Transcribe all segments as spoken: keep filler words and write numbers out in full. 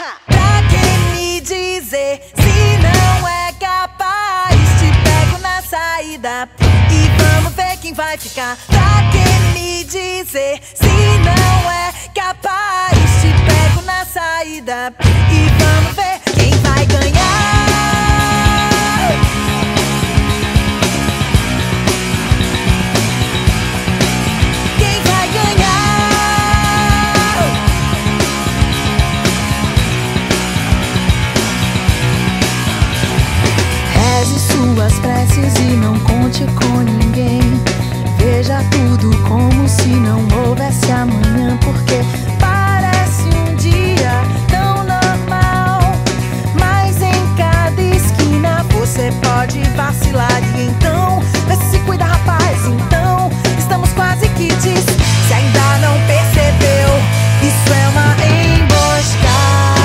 Pra que me dizer se não é capaz? Te pego na saída e vamos ver quem vai ficar. Pra que me dizer se não é capaz? Te pego na saída e vamos ver quem vai ganhar. Suas preces e não conte com ninguém. Veja tudo como se não houvesse amanhã, porque parece um dia tão normal, mas em cada esquina você pode vacilar. E então, vê se cuida, rapaz. Então, estamos quase que diz. Se ainda não percebeu, isso é uma emboscada.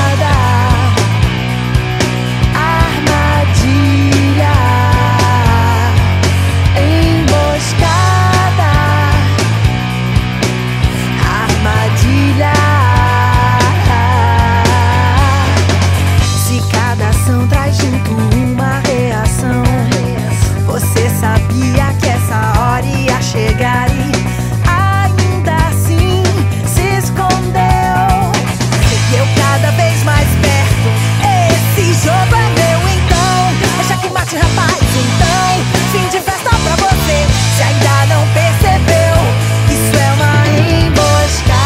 Você sabia que essa hora ia chegar e ainda assim se escondeu. Seguiu cada vez mais perto. Esse jogo é meu, então deixa que mate, rapaz. Então, fim de festa pra você. Se ainda não percebeu, isso é uma emboscada.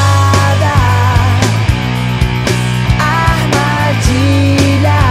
Armadilha.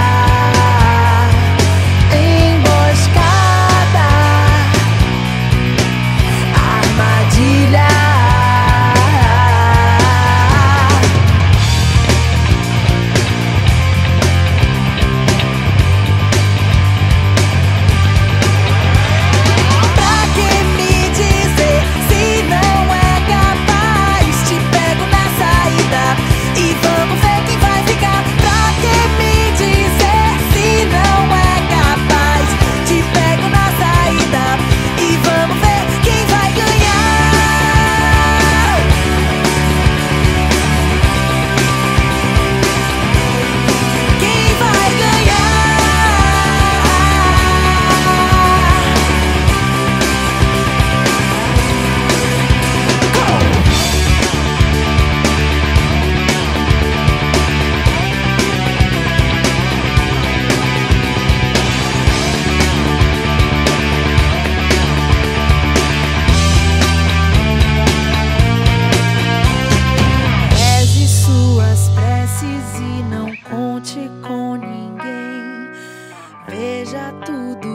E não conte com ninguém. Veja tudo